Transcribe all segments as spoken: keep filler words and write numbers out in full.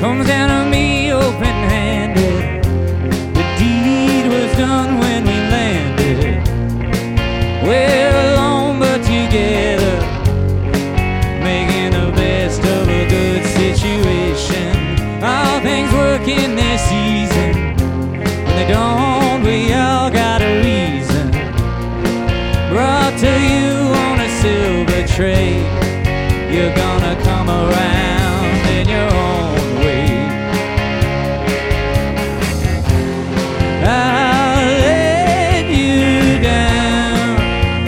comes down to me open-handed. The deed was done when we landed. We're alone but together, making the best of a good situation. All things work in their season. When they don't, we all got a reason. Brought to you on a silver tray. You're gonna come around in your own way. I'll let you down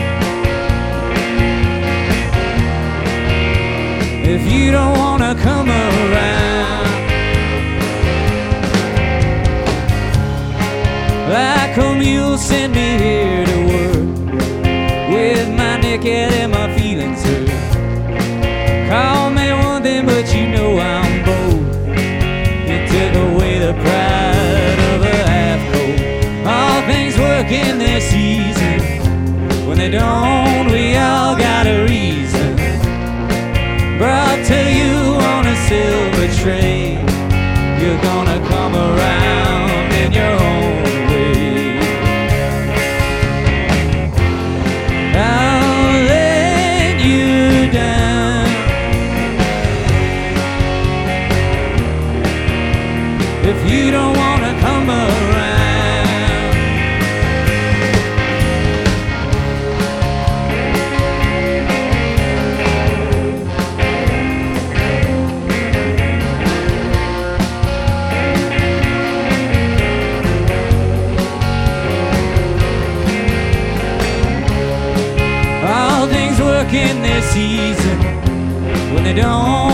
if you don't wanna come around. Like a mule, send me here to work with my naked and my feelings hurt. Call me one thing, but you know I'm both. You took away the pride of a half-coat. All things work in their season. When they don't, we all got a reason. Brought to you on a silver tray. You're gonna come around in your own way. I'll let you down if you don't wanna come around. All things work in their season. When they don't,